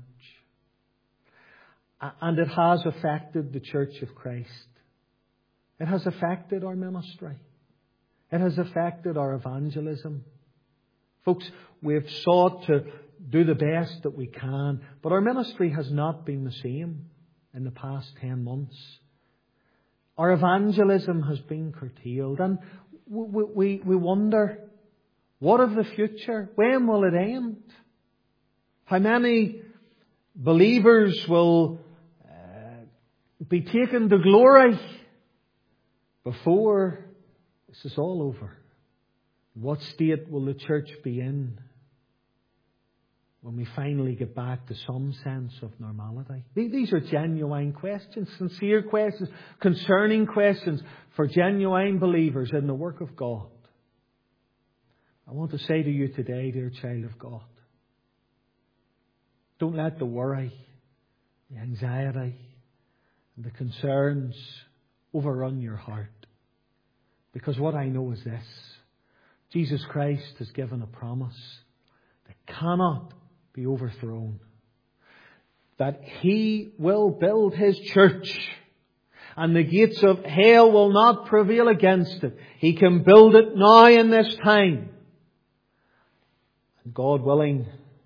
And it has affected the Church of Christ. It has affected our ministry. It has affected our evangelism. Folks, we have sought to do the best that we can, but our ministry has not been the same in the past ten months. Our evangelism has been curtailed, and we, we, we wonder, what of the future? When will it end? How many believers will uh, be taken to glory before this is all over? What state will the church be in when we finally get back to some sense of normality? These are genuine questions, sincere questions, concerning questions for genuine believers in the work of God. I want to say to you today, dear child of God, don't let the worry, the anxiety, and the concerns overrun your heart. Because what I know is this: Jesus Christ has given a promise that cannot be overthrown. That He will build His church, and the gates of hell will not prevail against it. He can build it now in this time. And God willing,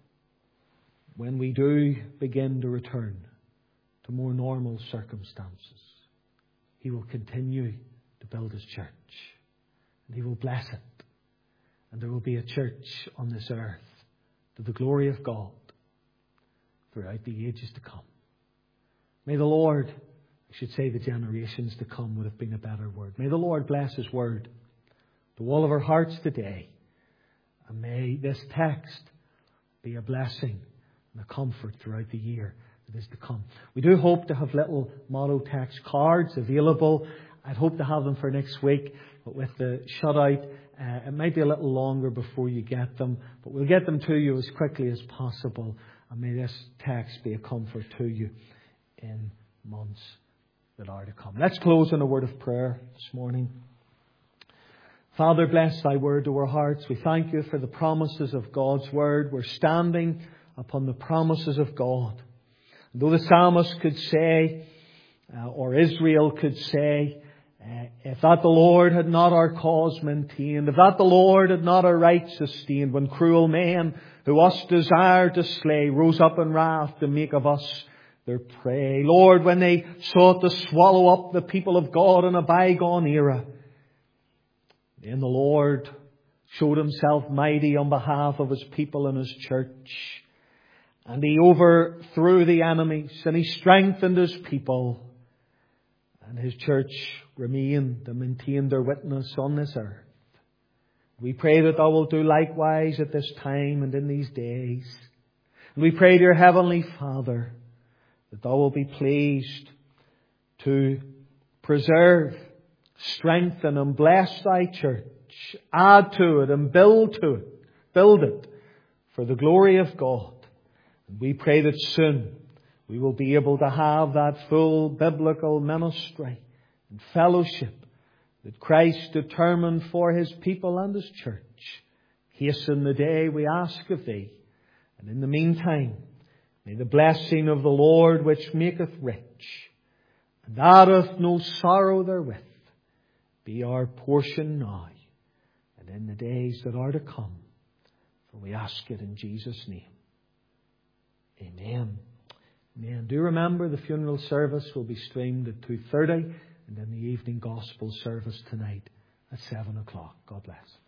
when we do begin to return to more normal circumstances, He will continue to build His church. And He will bless it. And there will be a church on this earth to the glory of God throughout the ages to come. May the Lord, I should say the generations to come would have been a better word. May the Lord bless His word to all of our hearts today. And may this text be a blessing and a comfort throughout the year that is to come. We do hope to have little motto text cards available. I'd hope to have them for next week, but with the shutout, uh, it might be a little longer before you get them, but we'll get them to you as quickly as possible. And may this text be a comfort to you in months that are to come. Let's close in a word of prayer this morning. Father, bless Thy word to our hearts. We thank You for the promises of God's word. We're standing upon the promises of God. And though the psalmist could say, uh, or Israel could say, uh, if that the Lord had not our cause maintained, if that the Lord had not our right sustained, when cruel men who us desired to slay rose up in wrath to make of us their prey. Lord, when they sought to swallow up the people of God in a bygone era, then the Lord showed Himself mighty on behalf of His people and His church. And He overthrew the enemies and He strengthened His people. And His church remained and maintained their witness on this earth. We pray that Thou wilt do likewise at this time and in these days. And we pray, dear Heavenly Father, that Thou wilt be pleased to preserve, strengthen and bless Thy church. Add to it and build to it. Build it for the glory of God. And we pray that soon we will be able to have that full biblical ministry and fellowship that Christ determined for His people and His church. Hasten the day, we ask of Thee. And in the meantime, may the blessing of the Lord, which maketh rich and addeth no sorrow therewith, be our portion now and in the days that are to come. For we ask it in Jesus' name. Amen. Amen. Do remember the funeral service will be streamed at two thirty, and then the evening gospel service tonight at seven o'clock. God bless.